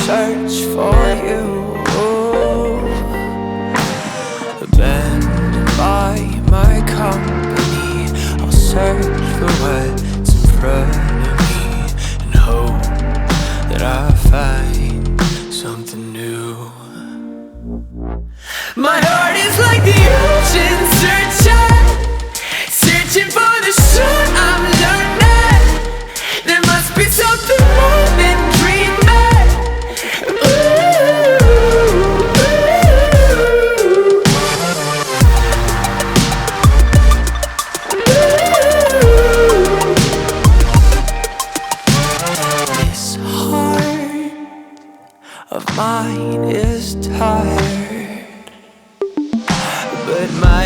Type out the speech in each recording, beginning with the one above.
search for you. Abandoned by my company, I'll search for what's in front of me and hope that I find something new. My heart is like the ocean searching for the shore. I'm learning there must be something more than dreaming. This heart of mine is tired, but my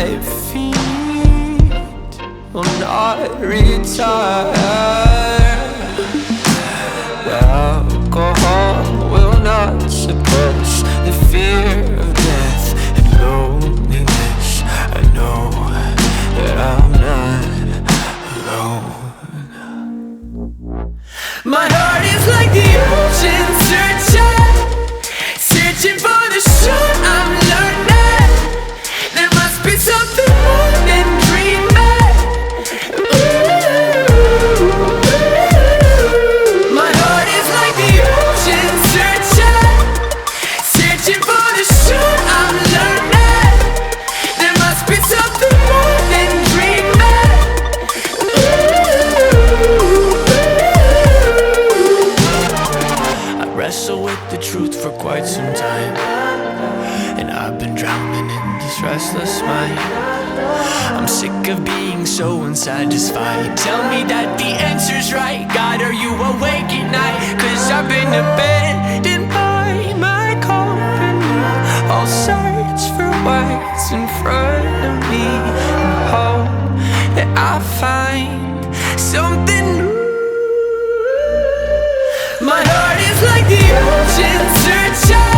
feet will not retire. The alcohol will not suppress the fear of death and loneliness. I know that I'm not alone. My heart is like the ocean searching for the shore. I'm learning there must be something more than dreaming. My heart is like the ocean searching for the shore. I'm learning there must be something more than dreaming. I wrestle with the truth for quite some time, and I've been drowning in this restless mind. I'm sick of being so unsatisfied. Tell me that the answer's right. God, are you awake at night? 'Cause I've been abandoned by my company. I'll search for what's in front of me and hope that I find something new. My heart is like the ocean searching